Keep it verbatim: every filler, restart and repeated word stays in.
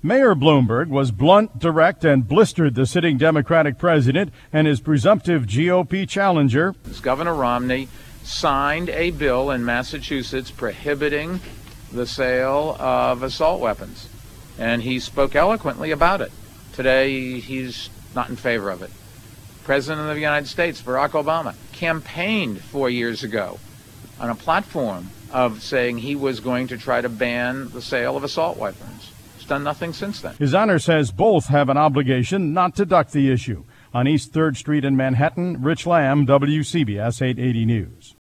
Mayor Bloomberg was blunt, direct, and blistered the sitting Democratic president and his presumptive G O P challenger. Governor Romney signed a bill in Massachusetts prohibiting the sale of assault weapons, and he spoke eloquently about it. Today, he's not in favor of it. President of the United States, Barack Obama, campaigned four years ago on a platform of saying he was going to try to ban the sale of assault weapons. He's done nothing since then. His Honor says both have an obligation not to duck the issue. On East third Street in Manhattan, Rich Lamb, W C B S eight eighty News.